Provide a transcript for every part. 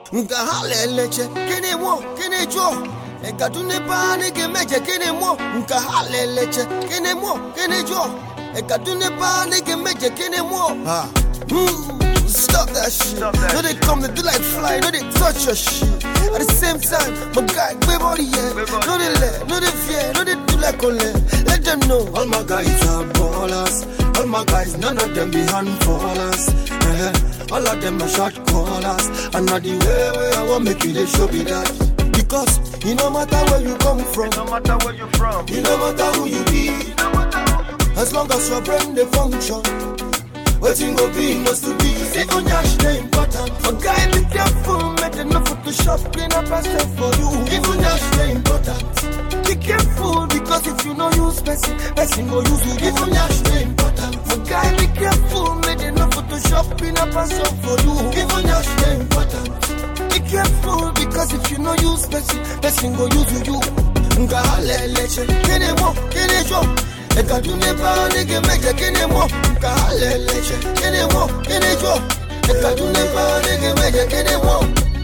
Nka haleleche, kene mo, kene jo. Eka tune pa nege meje, kene mo. Nka haleleche, kene mo, kene jo. Eka tune pa nege meje, kene mo. Stop that shit. No, they come to do like fly, no, they touch your shit. At the same time, my guy, baby, body, yeah. No, they let, no, they fear, no, they do like only. Let them know. All my guys are ballers. All my guys, none of them be handfallers. All of them are shot callers. And not the way I want make you, they show me that. Because it no matter where you come from, no matter where you from, it no matter who you be, as long as your brain they function, waiting go be must to be. Even yash they important. A guy be careful, make them no Photoshop, clean up and stuff for you. Even yash they important. Be careful because if you no use person go use you. Even yash they important. A guy be careful, make them no Photoshop, clean up and stuff for you. Even yash they important. Be careful because if you no use person go use you. Nga haleleche, kene mo, kene jo. Eka tune pa nege meje, kene mo. Nga haleleche, kene mo, kene jo. Eka tune pa nege meje, kene mo.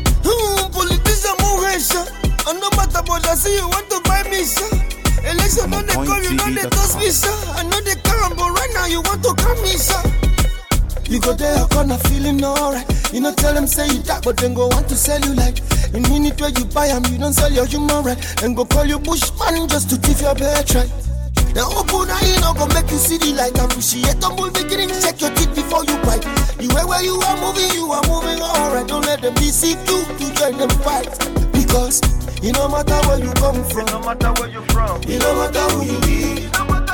Politician mo resha. And no matter what I see, you want to buy me, sir. Election on the call, you know they toss me, sir. I know they can't, but right now you want to come me, sir. You go there, you're gonna feeling alright. You know, tell them say you dark, but then go want to sell you like. In minute where you buy them, you don't sell your human right. And go call you bushman just to thief your birthright. Now open eye, no go make you see the light. Appreciate the move beginning, check your teeth before you bite. The way where you are moving alright. Don't let them deceive you to join them fight. Because it no matter where you come from, no matter where you from, it no matter who you be,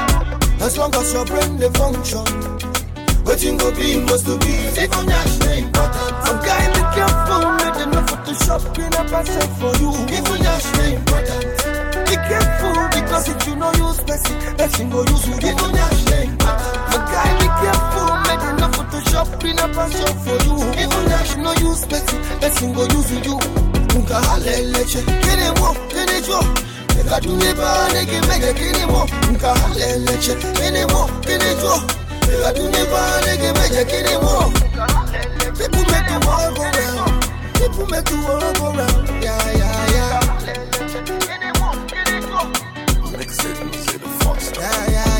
as long as your brain they function. But you go be must to be. Even yash they important. Some guy be careful, make them no Photoshop, clean up and set for you. Even yash they important. Be careful because if you no use person go use you. Even yash they important. Some guy be careful, make them no Photoshop, clean up and set for you. Even yash no use person go use you. Nka haleleche, kene mo, kene jo. Eka tune pa nege meje, kene mo. Nka haleleche, kene mo, kene jo. I do never nigga measure kidding more. People make the world go round. People make the world go round. Yeah. Make it say the fox. Yeah.